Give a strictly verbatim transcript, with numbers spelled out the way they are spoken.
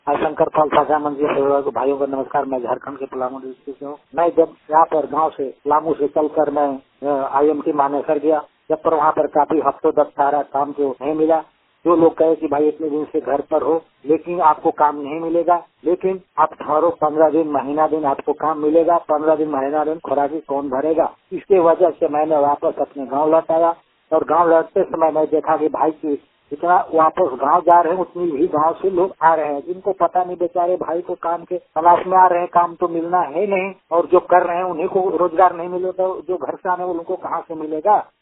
मैं शंकर पाल शाखा मंदिर के भाइयों को नमस्कार। मैं झारखंड के पलामू डिस्ट्रिक्ट से हूँ। मैं जब यहाँ पर गांव से पलामू से चलकर मैं आईएमटी मानेसर गया, जब पर वहाँ पर काफी हफ्तों तक सारा काम जो नहीं मिला। जो लोग कहे कि भाई इतने दिन से घर पर हो लेकिन आपको काम नहीं मिलेगा, लेकिन आप ठहरो पंद्रह दिन महीना दिन आपको काम मिलेगा। पंद्रह दिन महीना दिन खुराकी कौन भरेगा। इसके वजह से मैंने वापस अपने गाँव लौट आया और गाँव लौटते समय मैं देखा कि भाई की जितना वापस गांव जा रहे हैं उतनी भी गांव से लोग आ रहे हैं, जिनको पता नहीं बेचारे भाई को काम के तलाश में आ रहे हैं। काम तो मिलना है नहीं और जो कर रहे हैं उन्हीं को रोजगार नहीं मिलेगा, जो घर से आने वाले उनको कहाँ से मिलेगा।